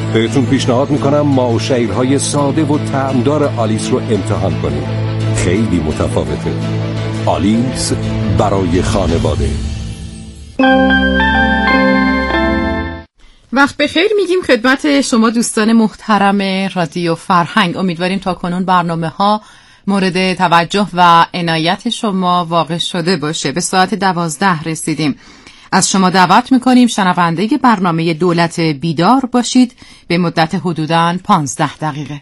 بهتون پیشنهاد میکنم ما و شیرهای ساده و طعمدار آلیس رو امتحان کنیم. خیلی متفاوته. آلیس برای خانواده. وقت بخیر میگیم خدمت شما دوستان محترم رادیو فرهنگ. امیدواریم تا کنون برنامه‌ها مورد توجه و عنایت شما واقع شده باشه. به ساعت 12 رسیدیم. از شما دعوت میکنیم شنونده برنامه دولت بیدار باشید به مدت حدوداً 15 دقیقه.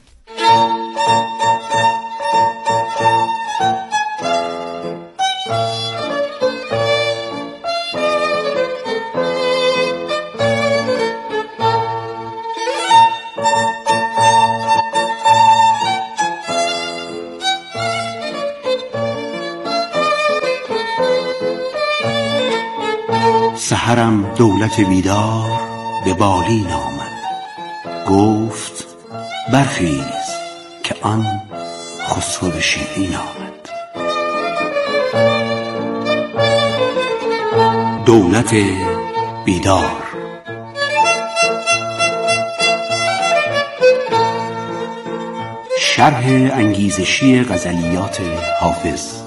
سحرم دولت بیدار به بالین آمد، گفت برخیز که آن خسرو شیرین آمد. دولت بیدار. شرح انگیزشی غزلیات حافظ.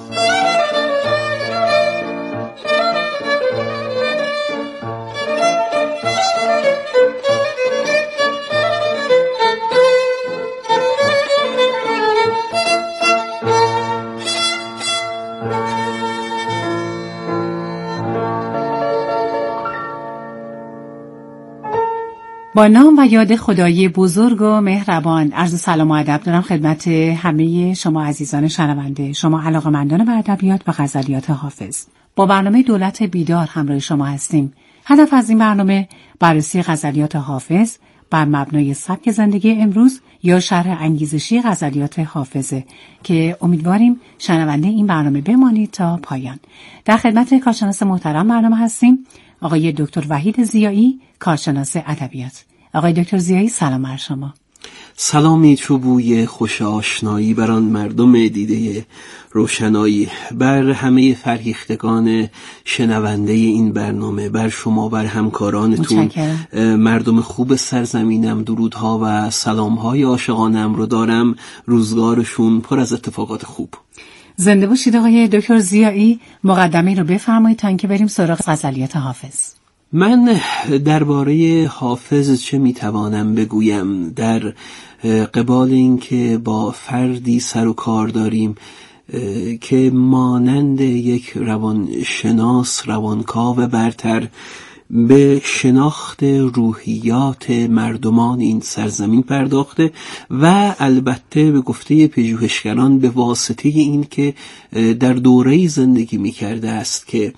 با نام و یاد خدای بزرگ و مهربان عرض سلام و ادب دارم خدمت همه شما عزیزان شنونده، شما علاقه‌مندان به ادبیات و غزلیات حافظ. با برنامه دولت بیدار همراه شما هستیم. هدف از این برنامه بررسی غزلیات حافظ بر مبنای سبک زندگی امروز یا شرح انگیزشی غزلیات حافظه که امیدواریم شنونده این برنامه بمانید تا پایان. در خدمت کارشناس محترم برنامه هستیم، آقای دکتر وحید ضیایی، کارشناس ادبیات. آقای دکتر ضیایی سلام بر شما. سلامی چوبوی خوش آشنایی بر آن مردم دیده روشنایی، بر همه فرهیختگان شنونده این برنامه، بر شما، بر همکارانتون، مردم خوب سرزمینم درودها و سلامهای عاشقانم رو دارم. روزگارشون پر از اتفاقات خوب. زنده باشید آقای دکتر ضیایی. مقدمه رو بفرمایید تا اینکه بریم سراغ غزلیات حافظ. من درباره حافظ چه میتوانم بگویم در قبال اینکه با فردی سر و کار داریم که مانند یک روانشناس روانکاو برتر به شناخت روحیات مردمان این سرزمین پرداخته و البته به گفته پژوهشگران به واسطه این که در دوره‌ای زندگی می‌کرده است که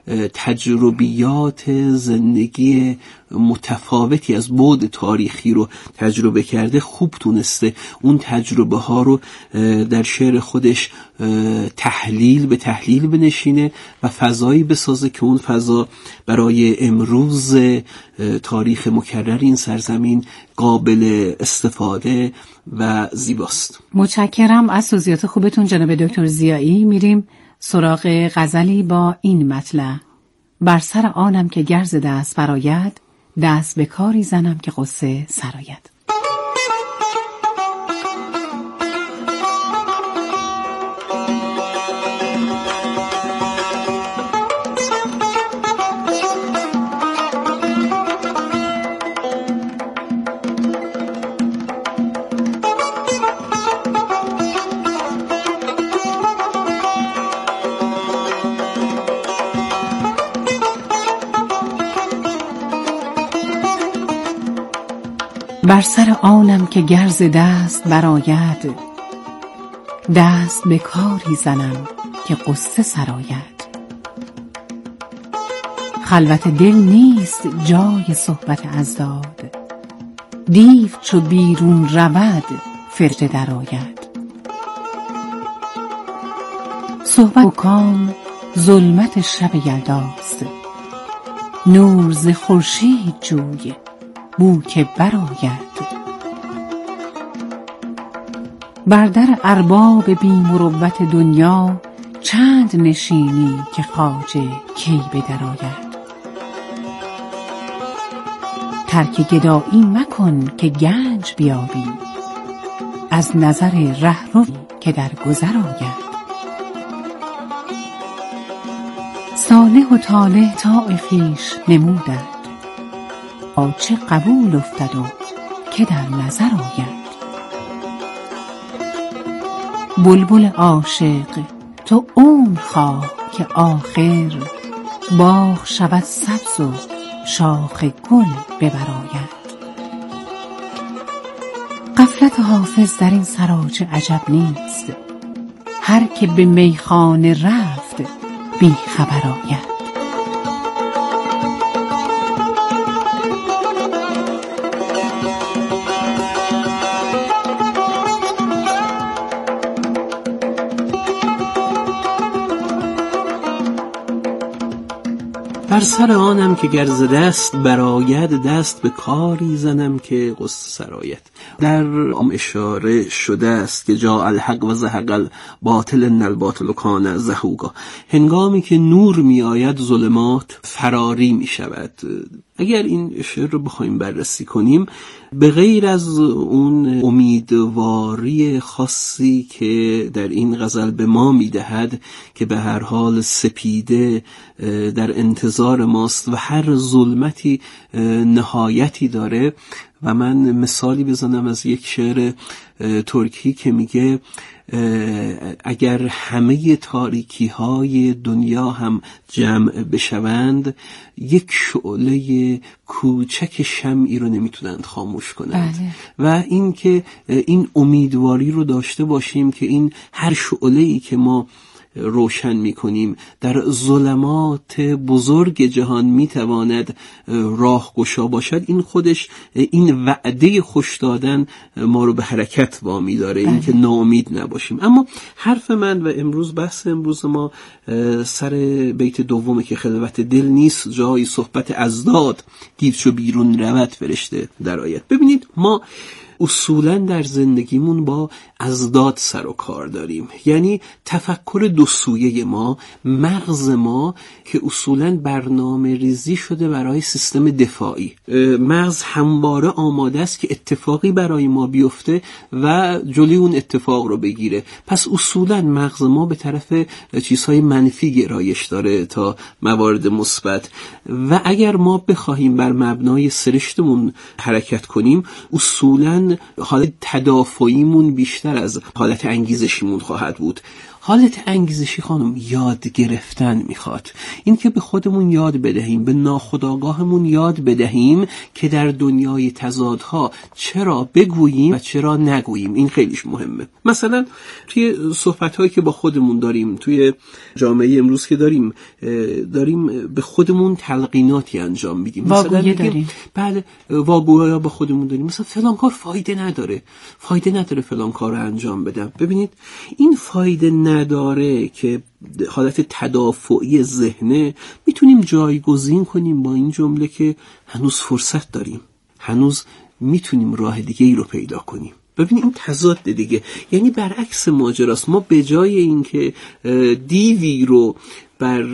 تجربیات زندگی متفاوتی از بعد تاریخی رو تجربه کرده، خوب تونسته اون تجربه ها رو در شعر خودش تحلیل بنشینه و فضایی بسازه که اون فضا برای امروز تاریخ مکرر این سرزمین قابل استفاده و زیباست. متشکرم از توضیحات خوبتون جناب دکتر ضیایی. میریم سراغ غزلی با این مطلع: بر سر آنم که گرز دست براید، دست به کاری زنم که غصه سراید. بر سر آنم که گرز دست براید، دست به کاری زنم که غصه سراید. خلوت دل نیست جای صحبت اضداد، دیو چو بیرون رود فرجه درآید. صحبت و کام ظلمت شب یلداست، نور ز خورشید جوی بو که برآید. بر در ارباب بی مروت دنیا، چند نشینی که خواجه کی بدرآید. ترک گدایی مکن که گنج بیابی، از نظر رهرو که در گذر آید. صالح و طالح طاع خویش نمودند، با چه قبول افتد و که در نظر آید. بلبل عاشق تو عمر خواه که آخر، باغ شود سبز و شاخ گل ببراید. غفلت حافظ در این سراچه عجب نیست، هر که به میخانه رفت بی خبر آید. بر سر آنم که گر ز دست براید، دست به کاری زنم که غصه سرایت. در اشاره شده است که جاء الحق و زهق الباطل ان الباطل کان زهوقا. هنگامی که نور می آید ظلمات فراری می شود. اگر این شعر رو بخوایم بررسی کنیم، به غیر از اون امیدواری خاصی که در این غزل به ما میدهد که به هر حال سپیده در انتظار ماست و هر ظلمتی نهایتی داره، و من مثالی بزنم از یک شعر ترکی که میگه اگر همه تاریکی های دنیا هم جمع بشوند، یک شعله کوچک شمعی رو نمیتونند خاموش کنند. و این که این امیدواری رو داشته باشیم که این هر شعله‌ای که ما روشن می‌کنیم در ظلمات بزرگ جهان میتواند راهگشا باشد. این خودش، این وعده خوش دادن ما رو به حرکت وامی داره، این که ناامید نباشیم. اما حرف من و امروز بحث امروز ما سر بیت دومه که خلوت دل نیست جای صحبت ازداد، گیر چو بیرون رود فرشته در آید. ببینید، ما اصولاً در زندگیمون با ازداد سر و کار داریم، یعنی تفکر دو سویه ما، مغز ما که اصولاً برنامه ریزی شده برای سیستم دفاعی. مغز همواره آماده است که اتفاقی برای ما بیفته و جلوی اون اتفاق رو بگیره. پس اصولاً مغز ما به طرف چیزهای منفی گرایش داره تا موارد مثبت، و اگر ما بخواهیم بر مبنای سرشتمون حرکت کنیم، اصولاً حالت تدافعیمون بیشتر از حالت انگیزشیمون خواهد بود. حالت انگیزشی خانم یاد گرفتن میخواد، این که به خودمون یاد بدهیم، به ناخودآگاهمون یاد بدهیم که در دنیای تضادها چرا بگوییم و چرا نگوییم. این خیلیش مهمه. مثلا توی صحبت‌هایی که با خودمون داریم، توی جامعه امروز که داریم به خودمون تلقیناتی انجام میدیم. مثلا داریم. بله، واگویا با خودمون داریم، مثلا فلان کار فایده نداره فلان کار رو انجام بدم. ببینید، این فایده نداره که حالت تدافعی ذهنه، میتونیم جایگزین کنیم با این جمله که هنوز فرصت داریم، هنوز میتونیم راه دیگه ای رو پیدا کنیم. ببینید این تضاد دیگه، یعنی برعکس ماجراست. ما به جای اینکه دیوی رو بر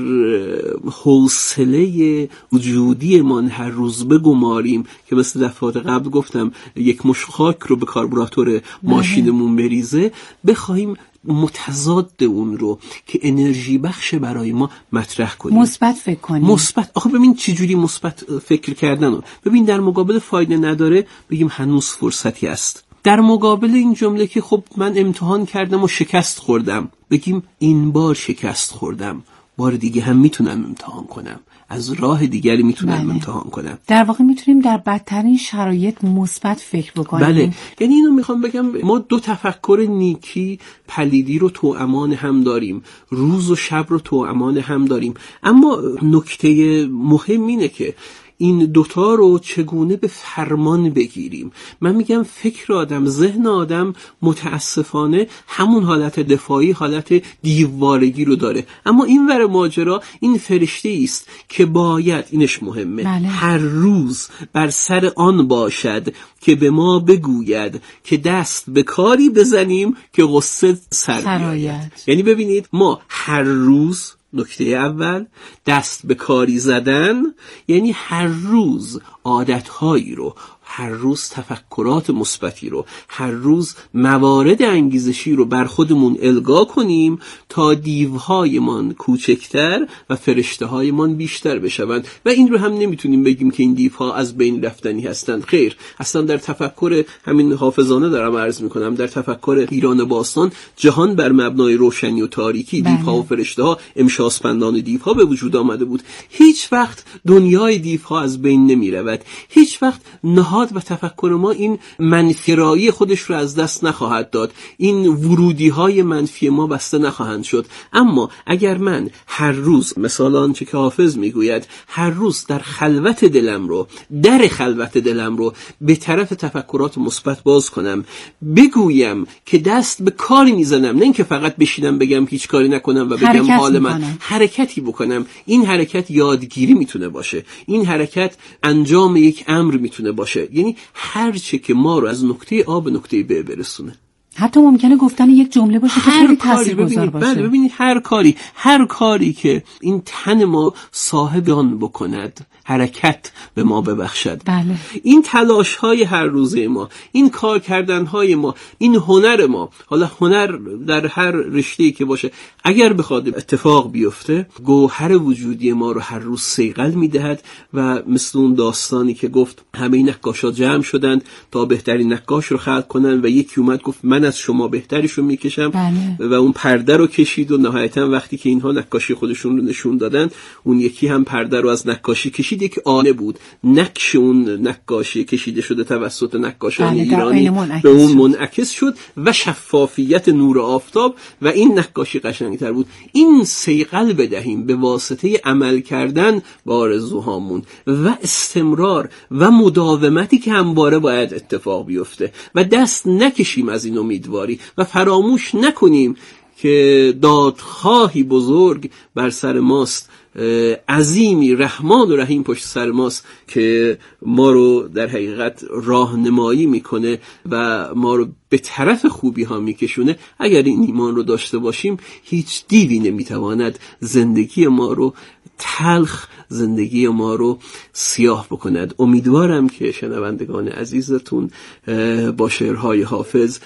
حوصله وجودی من هر روز بگماریم که مثل دفعات قبل گفتم یک مشت خاک رو به کاربراتور ماشینمون بریزه، بخوایم متضاد اون رو که انرژی بخش برای ما مطرح کنیم، مثبت فکر کنیم. مثبت. آخه ببین چه جوری مثبت فکر کردن رو. ببین در مقابل فایده نداره بگیم هنوز فرصتی است. در مقابل این جمله که خب من امتحان کردم و شکست خوردم، بگیم این بار شکست خوردم، بار دیگه هم میتونم امتحان کنم، از راه دیگری میتونم امتحان کنم. در واقع میتونیم در بدترین شرایط مثبت فکر بکنیم. بله، یعنی اینو میخوام بگم، ما دو تفکر نیکی پلیدی رو توامان هم داریم، روز و شب رو توامان هم داریم، اما نکته مهم اینه که این دوتا رو چگونه به فرمان بگیریم. من میگم فکر آدم، ذهن آدم متاسفانه همون حالت دفاعی، حالت دیوارگی رو داره، اما این ور ماجرا این فرشته است که باید، اینش مهمه، هر روز بر سر آن باشد که به ما بگوید که دست به کاری بزنیم که غصه سر بیاید. یعنی ببینید، ما هر روز نکته اول، دست به کاری زدن یعنی هر روز عادتهایی رو، هر روز تفکرات مثبتی رو، هر روز موارد انگیزشی رو بر خودمون القا کنیم تا دیوهایمان کوچکتر و فرشته‌هایمان بیشتر بشوند. و این رو هم نمیتونیم بگیم که این دیوها از بین رفتنی هستند. خیر، اصلا در تفکر همین حافظانه دارم عرض میکنم، در تفکر ایران باستان جهان بر مبنای روشنی و تاریکی، دیوها و فرشته‌ها، امشاسپندان دیوها به وجود آمده بود. هیچ وقت دنیای دیوها از بین نمیرود، هیچ وقت نهاد و تفکر ما این منفیرایی خودش رو از دست نخواهد داد، این ورودی های منفی ما بسته نخواهند شد. اما اگر من هر روز، مثال آنچه که حافظ میگوید، هر روز در خلوت دلم رو، در خلوت دلم رو به طرف تفکرات مثبت باز کنم، بگویم که دست به کاری میزنم، نه اینکه فقط بشینم بگم هیچ کاری نکنم و بگم حال من، حرکتی بکنم. این حرکت یادگیری میتونه باشه، این حرکت انجام یک امر میتونه باشه، یعنی هر چه که ما رو از نقطه A به نقطه B برسونه. حتی ممکنه گفتن یک جمله باشه که خیلی تاثیرگذار باشه. بله، ببینید هر کاری که این تن ما صاحب آن بکند، حرکت به ما ببخشد. بله. این تلاش های هر روزه ما، این کار کردن های ما، این هنر ما، حالا هنر در هر رشته‌ای که باشه، اگر بخواد اتفاق بیفته، گوهر وجودی ما رو هر روز صیقل میدهد. و مثل اون داستانی که گفت همه نقاشا جمع شدند تا بهترین نقاش رو خلق کنن و یکی اومد گفت من از شما بهتریشو میکشم. بله. و اون پرده رو کشید و نهایتا وقتی که اینها نقاشی خودشون رو نشون دادن، اون یکی هم پرده رو از نقاشی کشید. یک آینه بود، نقش اون نقاشی کشیده شده توسط نقاشان ایرانی به اون منعکس شد و شفافیت نور آفتاب و این نقاشی قشنگتر بود. این صیقل بدهیم به واسطه عمل کردن به آرزوهامون و استمرار و مداومتی که همواره باید اتفاق بیفته و دست نکشیم از این امیدواری و فراموش نکنیم که دادخواهی بزرگ بر سر ماست، عظیمی رحمان و رحیم پشت سر ماست که ما رو در حقیقت راهنمایی میکنه و ما رو به طرف خوبی ها میکشونه. اگر این ایمان رو داشته باشیم، هیچ دیوی نمیتواند زندگی ما رو تلخ، زندگی ما رو سیاه بکند. امیدوارم که شنوندگان عزیزتون با شعرهای حافظ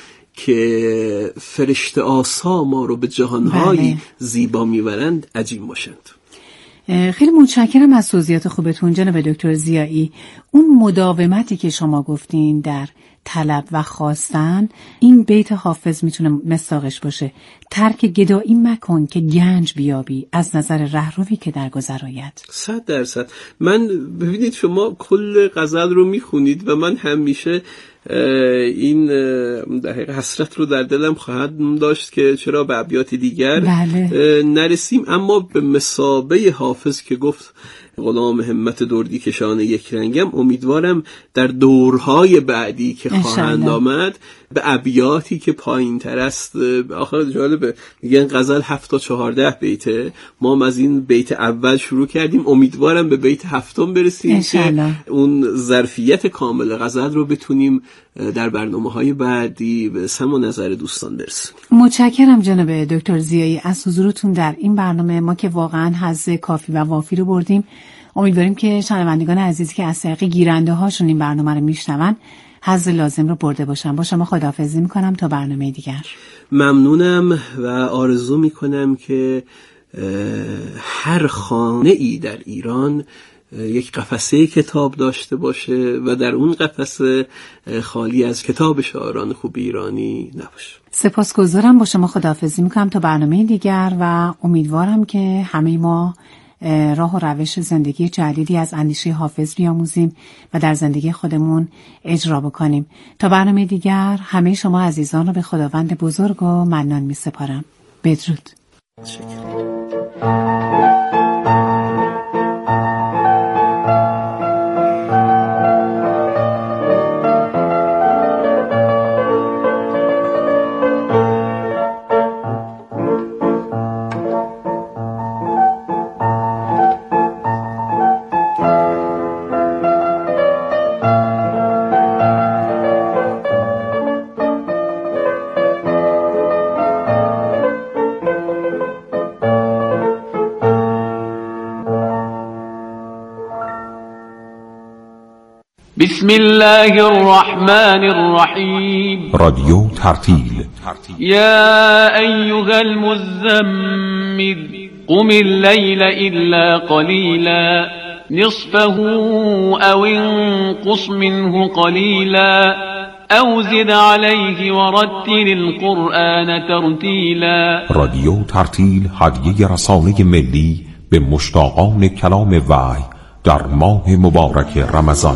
که فرشته آسا ما رو به جهانهای زیبا میبرند عجیب باشند. خیلی متشکرم از توضیحات خوبتون جناب دکتر ضیایی. اون مداومتی که شما گفتین در طلب و خواستن، این بیت حافظ میتونه مصداقش باشه. ترک گدایی مکن که گنج بیابی از نظر رهروی که در گذر آید. 100%. من ببینید شما کل غزل رو میخونید و من همیشه این دقیقه حسرت رو در دلم خواهد داشت که چرا به ابیات دیگر نرسیم. اما به مثابه حافظ که گفت غلام همت دردی کشان یک رنگم، امیدوارم در دورهای بعدی که خواهند آمد به ابیاتی که پایین تر است. آخر جالبه میگن غزل 7 تا 14 بیته، ما هم از این بیت اول شروع کردیم، امیدوارم به بیت 7 برسیم که اون ظرفیت کامل غزل رو بتونیم در برنامه‌های بعدی به سمع و نظر دوستان برسونیم. متشکرم جناب دکتر ضیایی از حضورتون در این برنامه. ما که واقعا حظ کافی و وافی رو بردیم. امیدواریم که شنوندگان عزیزی که از طریق گیرنده هاشون این برنامه رو میشنون حظ لازم رو برده باشن. با شما خداحافظی میکنم تا برنامه دیگر. ممنونم و آرزو میکنم که هر خانه ای در ایران یک قفسه کتاب داشته باشه و در اون قفسه خالی از کتاب شاعران خوب ایرانی نباشه. سپاسگزارم. با شما خداحافظی میکنم تا برنامه دیگر و امیدوارم که همه ما راه و روش زندگی جدیدی از اندیشه حافظ بیاموزیم و در زندگی خودمون اجرا بکنیم. تا برنامه دیگر همه شما عزیزان رو به خداوند بزرگ و منان می سپارم. بدرود. بسم الله الرحمن الرحیم. رادیو ترتیل. یا ایها المزمل قم اللیل الا قلیلا نصفه او انقص منه قلیلا او زد علیه ورتل القرآن ترتیلا. رادیو ترتیل هدیه رسانه ملی به مشتاقان کلام وحی در ماه مبارک رمضان.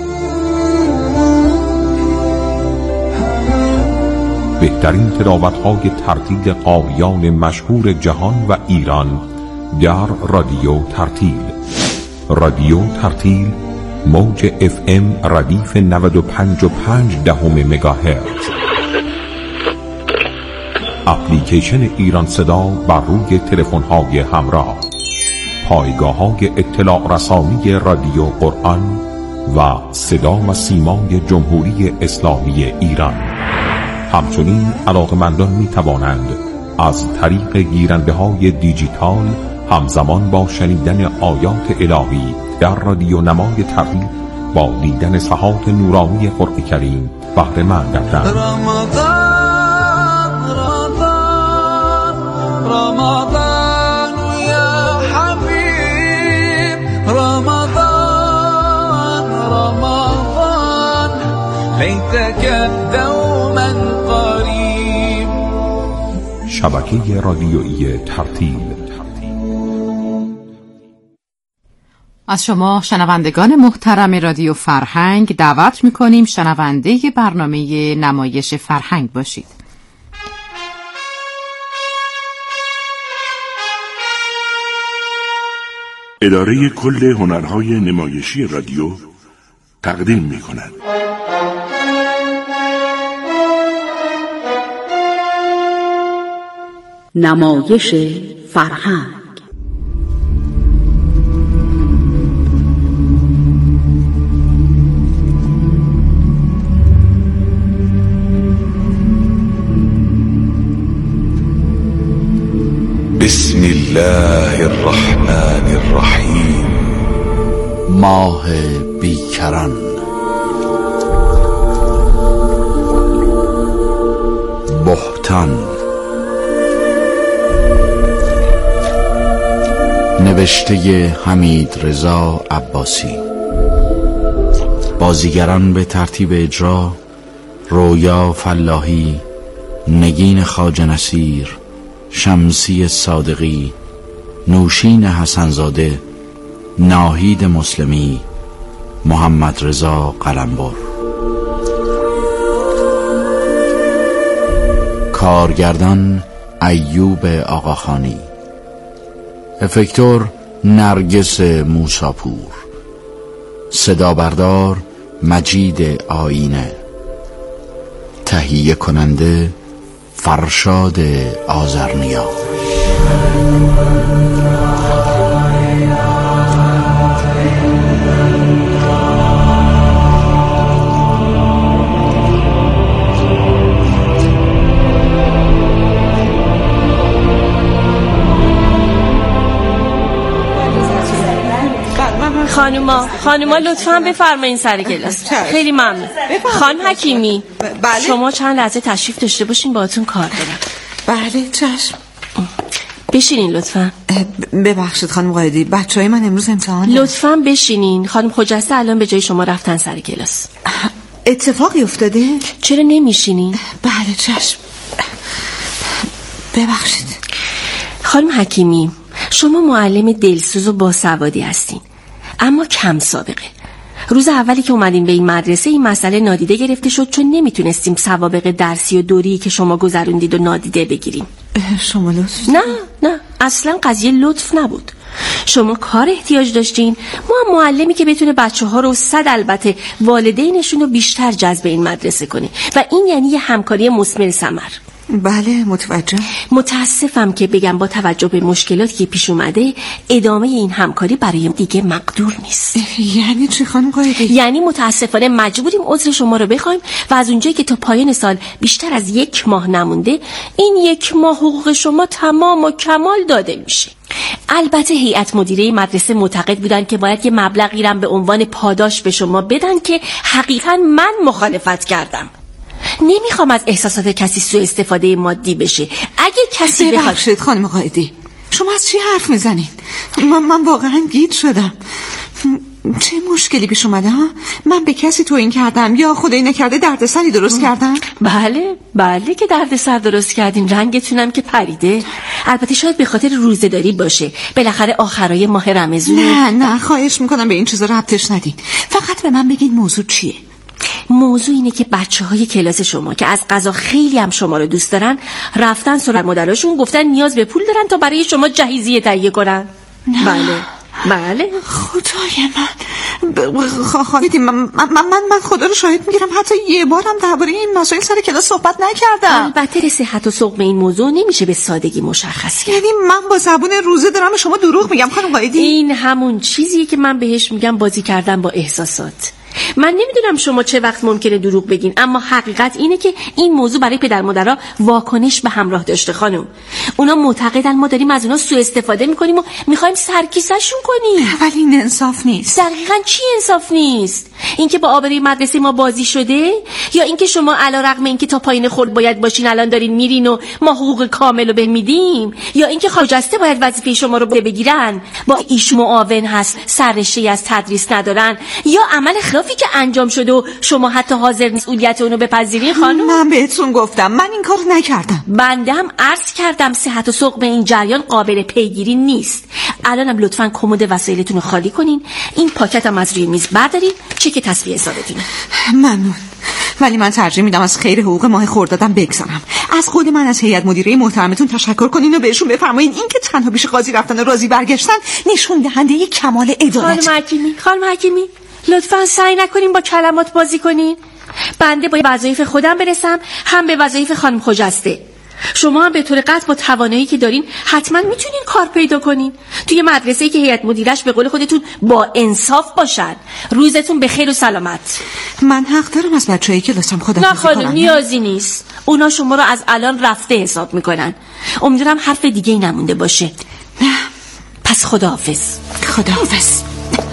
بهترین تلاوت‌های ترتیل قاریان مشهور جهان و ایران در رادیو ترتیل. رادیو ترتیل موج FM ردیف 95.5 مگاهرتز. اپلیکیشن ایران صدا بر روی تلفن‌های همراه. پایگاه‌های اطلاع رسانی رادیو قرآن و صدا و سیمای جمهوری اسلامی ایران. همچنین علاقمندان می توانند از طریق گیرنده‌های دیجیتال همزمان با شنیدن آیات الهی در رادیو نمای ترتیل با دیدن صفحات نورانی قرآن کریم بهره مند گردند. رمضان یا حبیب رمضان لیتک دوما قریب. شبکه رادیویی ترتیل. از شما شنوندگان محترم رادیو فرهنگ دعوت می‌کنیم شنونده برنامه نمایش فرهنگ باشید. اداره کل هنرهای نمایشی رادیو تقدیم می‌کند. نمایش فرهنگ. بسم الله الرحمن الرحیم. ماه بیکران. بهتان. نوشته حمید رضا عباسی. بازیگران به ترتیب اجرا: رویا فلاحی، نگین خواجه نصیر، شمسی صادقی، نوشین حسنزاده، ناهید مسلمی، محمد رضا قلمبر. کارگردان ایوب آقاخانی. افکتور نرگس موساپور. صدا بردار مجید آینه. تهیه کننده فرشاد آذرنیا. خانوما لطفاً بفرمایین سر کلاس. خیلی ممنون. خانم حکیمی، بله؟ شما چند لحظه تشریف داشته باشین، باهاتون کار دارم. بله چشم. بشینین لطفاً. ببخشید خانم قائدی، بچهای من امروز امتحان دارن. لطفاً بشینین. خانم خجسته الان به جای شما رفتن سر کلاس. اتفاقی افتاده؟ چرا نمیشینین؟ بله چشم. ببخشید. خانم حکیمی، شما معلم دلسوز و باسوادی هستین، اما کم سابقه. روز اولی که اومدیم به این مدرسه این مسئله نادیده گرفته شد، چون نمیتونستیم سوابق درسی و دوری که شما گذروندید و نادیده بگیریم. شما لطف؟ نه اصلا قضیه لطف نبود. شما کار احتیاج داشتین، ما هم معلمی که بتونه بچه‌ها رو البته والدینشون رو بیشتر جذب این مدرسه کنه و این یعنی یه همکاری مثمر ثمر. بله متوجه. متاسفم که بگم با توجه به مشکلاتی که پیش اومده ادامه این همکاری برای دیگه مقدور نیست. یعنی چی خانم قایدی؟ یعنی متاسفانه مجبوریم عذر شما رو بخوایم و از اونجایی که تا پایان سال بیشتر از 1 ماه نمونده، این 1 ماه حقوق شما تمام و کمال داده میشه. البته هیئت مدیره مدرسه معتقد بودن که باید یه مبلغی رو به عنوان پاداش به شما بدن که حقیقاً من مخالفت کردم. نمیخوام از احساسات کسی سوء استفاده مادی بشه. اگه کسی ببخشید خانم قایدی، شما از چی حرف میزنین؟ من واقعا گیج شدم. چه مشکلی پیش اومده ها؟ من به کسی توهین کردم یا خدای نکرده دردسری درست کردم؟ بله که دردسر درست کردین. رنگتونم که پریده. البته شاید به خاطر روزه‌داری باشه، بالاخره آخرای ماه رمضان. نه خواهش میکنم به این چیزا ربطش ندین. فقط به من بگین موضوع چیه؟ موضوع اینه که بچه‌های کلاس شما که از قضا خیلی هم شما رو دوست دارن رفتن سراغ مدرسشون، گفتن نیاز به پول دارن تا برای شما جهیزیه تهیه کنن. بله خدای من خواهیدی من خدا رو شاهد میگیرم حتی یه بارم درباره این مسائل سر کلاس صحبت نکردم. البته صحت و سقم این موضوع نمیشه به سادگی مشخص کرد. یعنی من با زبون روزه دارم به شما دروغ میگم خانم قایدی؟ این همون چیزیه که من بهش میگم بازی کردن با احساسات. من نمیدونم شما چه وقت ممکنه دروغ بگین، اما حقیقت اینه که این موضوع برای پدر مادرها واکنش به همراه داشته خانم. اونا معتقدن ما داریم از اونا سوء استفاده میکنیم و میخوایم سرکیسه‌شون کنیم. ولی این انصاف نیست. دقیقاً چی انصاف نیست؟ اینکه با آبروی مدرسه ما بازی شده، یا اینکه شما علیرغم اینکه تا پایین خورد باید باشین الان دارین میرین و ما حقوق کامل رو بمیدیم، یا اینکه خواجسته باید وظیفه شما رو بگیرن با ایشون معاون هست سررشته از تدریس ندارن، یا عمل خلافی که انجام شده و شما حتی حاضر مسئولیت اونو بپذیرین خانم. من بهتون گفتم من این کارو نکردم. بنده هم عرض کردم صحت و سقم این جریان قابل پیگیری نیست. الانم لطفاً کمد وسایلتون رو خالی کنین، این پاکتم از روی میز بردارین، چک تصفیه حسابتونه. ممنون. ولی من ترجیح میدم از خیر حقوق ماه خردادم بگذرم. از خود من از هیئت مدیره محترمتون تشکر کنین و بهشون بفرمایین این که تنها پیش قاضی رفتن و راضی برگشتن نشون دهنده یک کمال عدالت. خانم حکیمی لطفاً سعی نکنین با کلمات بازی کنین. بنده با وظایف خودم برسم، هم به وظایف خانم خجسته. شما هم به طور قطع با توانایی که دارین حتما میتونین کار پیدا کنین توی مدرسه‌ای که هیئت مدیرش به قول خودتون با انصاف باشن. روزتون به خیر و سلامت. من حق دارم از بچه‌ای که داشتم خودم نه خانم نیازی نیست. اونا شما رو از الان رفته حساب میکنن. امیدوارم حرف دیگه‌ای نمونده باشه. نه پس خداحافظ. خداحافظ.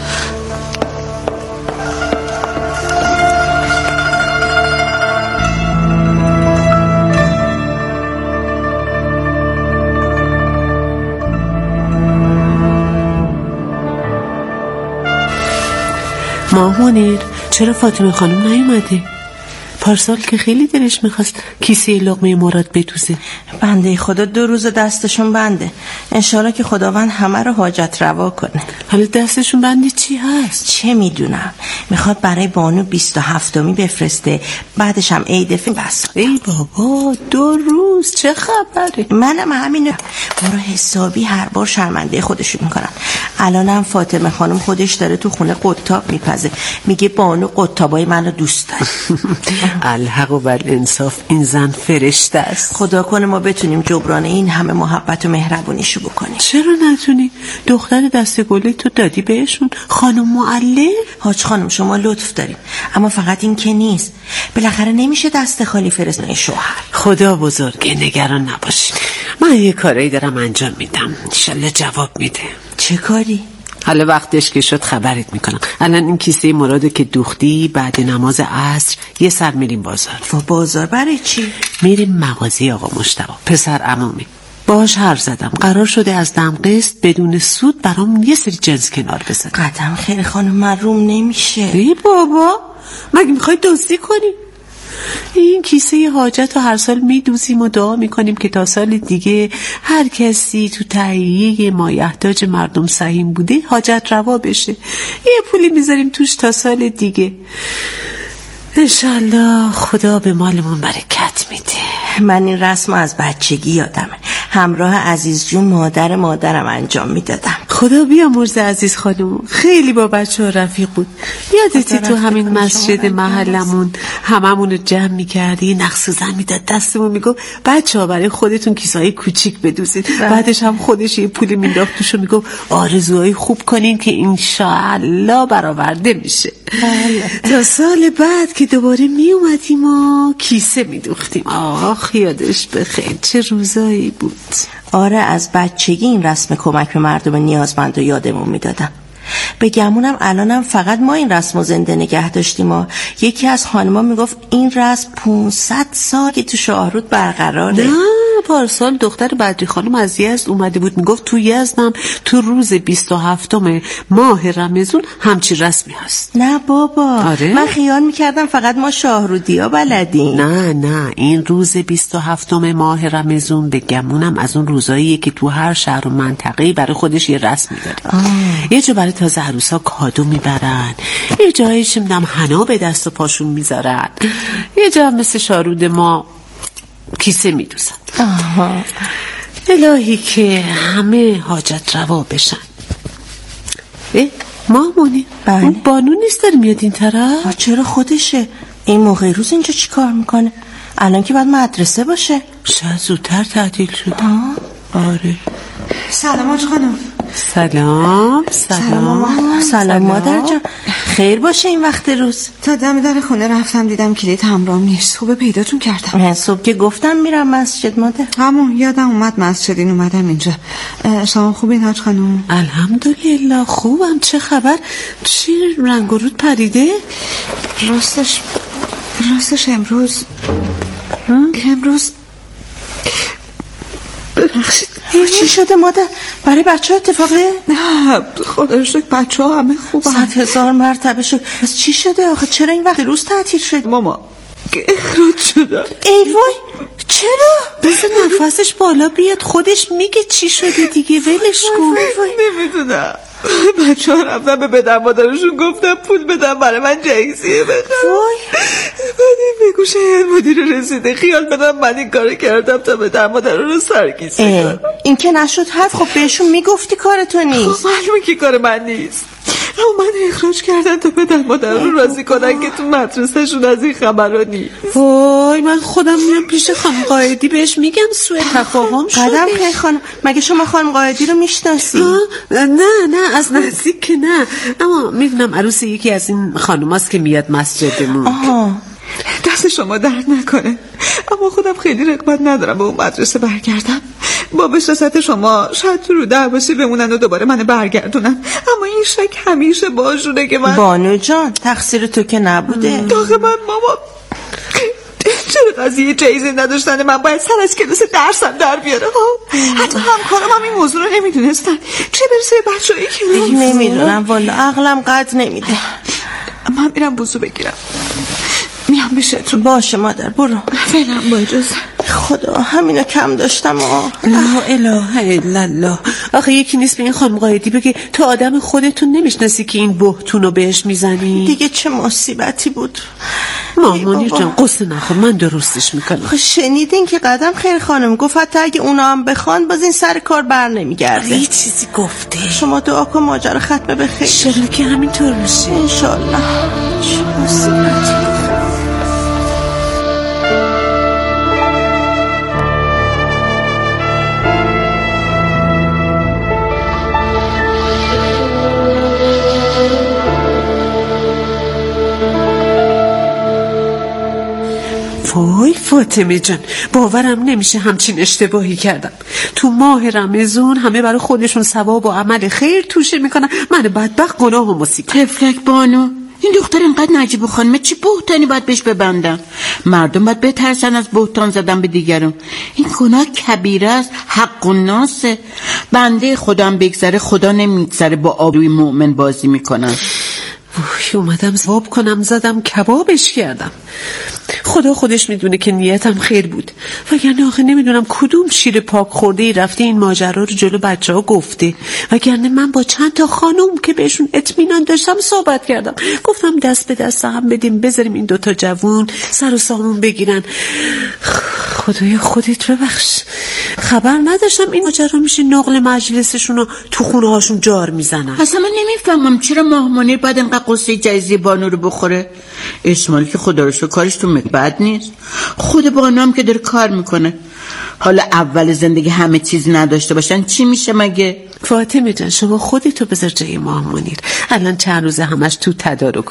مامونیر چرا فاطمه خانم نیومده؟ پارسال که خیلی دلش میخواست کیسه لقمه مراد بدوزه. بنده خدا 2 روز دستشون بنده، انشالله که خداوند همه رو حاجت روا کنه. حالا دستشون بنده چی هست؟ چه میدونم، میخواد برای بانو 27می بفرسته، بعدش هم عید بس. ای بابا 2 روز چه خبره؟ منم همینو. ما رو حسابی هر بار شرمنده خودشون میکنن. الانم فاطمه خانم خودش داره تو خونه قطاب میپزه، میگه بانو قطابای منو دوست داره. الحق و بالانصاف این زن فرشته است. خدا کنه ما بتونیم جبران این همه محبت و مهربونیشو بکنیم. چرا نتونی؟ دختر دست گله تو دادی بهشون. خانم معلم حاج خانم شما لطف داریم، اما فقط این که نیست، بالاخره نمیشه دست خالی فرستادن شوهر. خدا بزرگه، نگران نباشی. من یه کاری دارم انجام میدم، انشالله جواب میده. چه کاری؟ حالا وقتش که شد خبرت میکنم. الان این کیسه مرادو که دوختی بعد نماز عصر یه سر میریم بازار. بازار برای چی؟ میریم مغازه آقا مجتبی پسر عمومی. باهاش حرف زدم، قرار شده از دم قسط بدون سود برام یه سری جنس کنار بزنه. قدم خیلی خانم من روم نمیشه. ای بابا مگه میخوای دزدی کنی؟ این کیسه حاجت رو هر سال میدوزیم و دعا میکنیم که تا سال دیگه هر کسی تو تهیه مایحتاج مردم سهیم بوده حاجت روا بشه. یه پولی میذاریم توش تا سال دیگه. انشالله خدا به مالمون برکت میده. من این رسم از بچگی یادمه، همراه عزیز جون مادرم انجام میدادم. خدا بیامرزه عزیز خانم، خیلی با بچه ها رفیق بود. یادتی تو همین مسجد محلمون هممون رو جمع میکرد، یه نقصوزن میداد دستمون، میگفت بچه ها برای خودتون کیسه‌های کوچیک بدوزید. بعدش هم خودش یه پولی مینداخت توش و میگفت آرزوهای خوب کنین که انشاءالله برآورده میشه. تا سال بعد که دوباره میومدیم و کیسه میدوختیم. آخ یادش بخیر، چه روزایی بود. آره از بچگی این رسم کمک به مردم نیازمند رو یادمون میدادم. به گمونم الانم فقط ما این رسم رو زنده نگه داشتیم و یکی از خانما میگفت این رسم 500 سال که تو شاهرود برقراره. نه پارسال دختر بدری خانم از یزد اومده بود، میگفت تو یزدم تو روز 27 ماه رمضان همچی رسمی هست. نه بابا آره؟ من خیال میکردم فقط ما شاهرودی ها بلدیم. نه این روز 27 ماه رمضان به گمونم از اون روزاییه که تو هر شهر و منطقه‌ای برای خودش یه رسمی داره. یه جا برای تازه عروسا کادو میبرن، یه جایی شمیدم حنا به دست و پاشون میذارن، یه جا مثل شاهرود ما کیسه میدوزن. الهی که همه حاجت روا بشن. مامونی اون بانو نیست داره میاد این طرف؟ چرا خودشه؟ این موقع روز اینجا چی کار میکنه؟ الان که باید مدرسه باشه. شاید زودتر تعطیل شده. آره. سلام آج خانم. سلام مادر جان، خیر باشه این وقت روز. تا دم در خونه رفتم دیدم کلید همراهم نیست. خوبه پیداتون کردم. صبح که گفتم میرم مسجد مادر. همون یادم اومد مسجدین اومدم اینجا. شما خوبین آج خانم؟ الحمدلله خوبم. چه خبر؟ چی رنگ و رود پریده؟ راستش امروز ببخشید. چی شده مادر؟ برای بچه ها اتفاقه؟ نه خدا رو شکر بچه ها همه خوبن. 100,000 مرتبه شد. پس چی شده آخه؟ چرا این وقت روز تعطیل شد؟ ماما اخراج شدم. ای وای چرا؟ بذار نفسش بالا بیاد خودش میگه چی شده دیگه، ولش کن. نمیدونم. بچه ها رفتن به پدر مادرشون گفتم پول بدم برای من جایزیه بخرم. بعد این بگو شاید مدیر رسیده خیال بدم من این کار کردم تا پدر مادر رو سرکیسی کنم. این که نشد حد. خب بهشون میگفتی کار تو نیست. خب معلومه که کار من نیست. اما من اخراج کردن تا پدر مادر رو راضی کنن که تو مدرسهشون از این خبرها نیست. وای من خودم میرم پیش خانم قائدی بهش میگم سوء تفاهم شده. قدم خیلی خانم، مگه شما خانم قائدی رو میشناسی؟ نه از نزدیک که نه، اما میدونم عروس یکی از این خانوماست که میاد مسجدمون. دست شما درد نکنه، اما خودم خیلی رغبت ندارم به اون مدرسه برگردم. با بشاست شما شاید تو رو درباسی بمونن و دوباره من برگردونن، اما این شک همیشه باشونه که من. بانو جان تقصیر تو که نبوده. آخه من ماما چرا قضیه جایزه نداشتن من باید سر از کلاس درسم در بیاره؟ حتی همکارم هم این موضوع رو نمیدونستن، چه برسه به بچه‌ای که نمیدونم والا عقلم قد نمیده. من میرم وضو بگیرم میام بشتون. باشه مادر برو. فعلا با اجازه. خدا همینو کم داشتم. لا اله الا الله. آخه یکی نیست به این خانم قائدی بگه تو آدم خودتون نمیشناسی که این بهتونو بهش میزنی؟ دیگه چه مصیبتی بود. مامونی جان قصه نخور، من درستش میکنم. آخه شنیدین که قدم خیر خانم گفت حتی اگه اونا هم بخوان باز این سر کار بر نمیگرده. یه چیزی گفته. شما دعا کن ماجرا ختم بخیر. انشالله که همینطور میشه. انشالله. چه مصیبتی. وای فاطمه جان باورم نمیشه همچین اشتباهی کردم. تو ماه رمضان همه برای خودشون ثواب و عمل خیر توشه میکنن، من بدبخت گناه و مصیبت. تفلک بانو این دختر اینقدر نجیب و خانمه چی بهتانی باید بهش ببندن؟ مردم باید بترسن از بهتان زدن به دیگرون. این گناه کبیره است، حق و ناسه. بنده خدا هم بگذره خدا نمیگذره با آبروی مؤمن بازی میکنن. اومدم ثواب کنم، زدم کبابش کردم. خدا خودش میدونه که نیتم خیر بود، وگرنه آخه نمیدونم کدوم شیر پاک خورده رفته این ماجرا رو جلو بچه ها گفته. وگرنه من با چند تا خانوم که بهشون اطمینان داشتم صحبت کردم، گفتم دست به دست هم بدیم، بذاریم این دوتا جوون سر و سامون بگیرن. خدایا خودت ببخش، خبر نداشتم این ماجرا میشه نقل مجلسشون رو تو خونه هاشون جار میزنن. اصلا من نمیفهمم چرا ماه منیر بعد اینقدر قصه جایزه بانو رو بخوره. اسماعیل که خدا رو شکر کارش تو بد نیست، خود بانو هم که داره کار میکنه. حالا اول زندگی همه چیز نداشته باشن چی میشه مگه؟ فاطمه جان شما خودتو بذار جای ماه منیر، الان چند روزه همش تو تدارک